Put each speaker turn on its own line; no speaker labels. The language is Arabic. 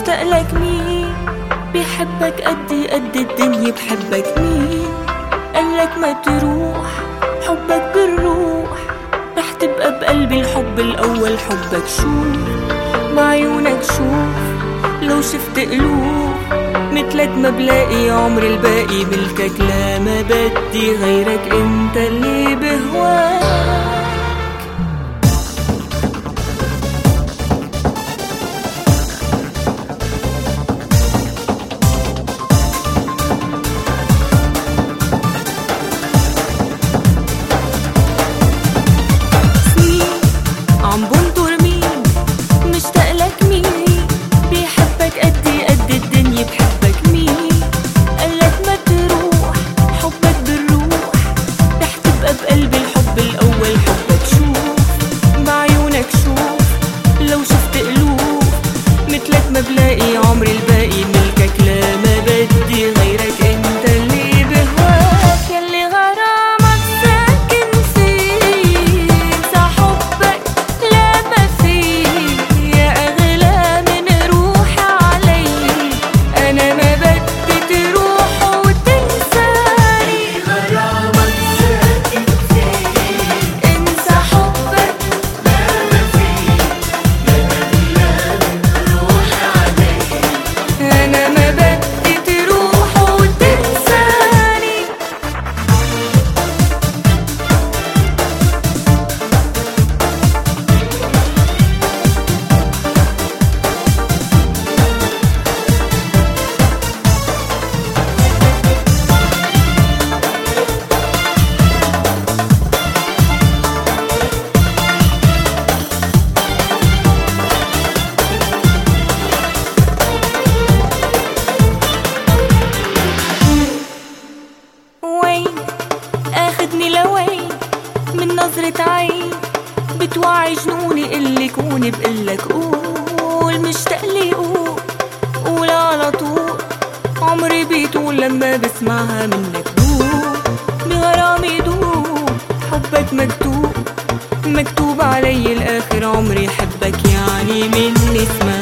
مشتاق لك مين بيحبك قدي قد الدنيا بحبك مين قالك ما تروح حبك بالروح رح تبقى بقلبي الحب الأول حبك شوف بعيونك شوف لو شفت قلوب مثلك ما بلاقي عمري الباقي ملكك لا ما بدي غيرك انت اللي بهواك ما بلاقي عمري الباقي ملكك لا ما بدي غيرك انت اللي بهواك يلي غرامك ساكن فيه انسى حبك لا ما فيه يا اغلى من روحي علي انا ما بدي تروح وتنساني غرامك ساكن فيه انسى حبك لا ما فيه يا اغلى من روحي أنا ما بدي تروح وتنساني اخدني لوين من نظرة عين بتوعي جنوني اللي كوني بقلك قول مشتاق لي قول على طول عمري بيطول لما بسمعها منك دوب بغرامي دوب حبك مكتوب مكتوب علي الاخر عمري حبك يعني من اسمك